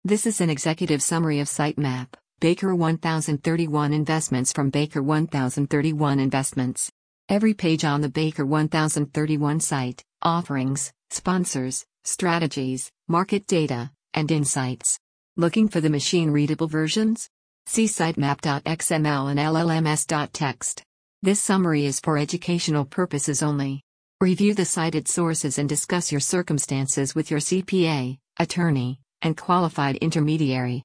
This is an executive summary of Sitemap, Baker 1031 Investments from Baker 1031 Investments. Every page on the Baker 1031 site, offerings, sponsors, strategies, market data, and insights. Looking for the machine-readable versions? See sitemap.xml and llms.txt. This summary is for educational purposes only. Review the cited sources and discuss your circumstances with your CPA, attorney, and qualified intermediary.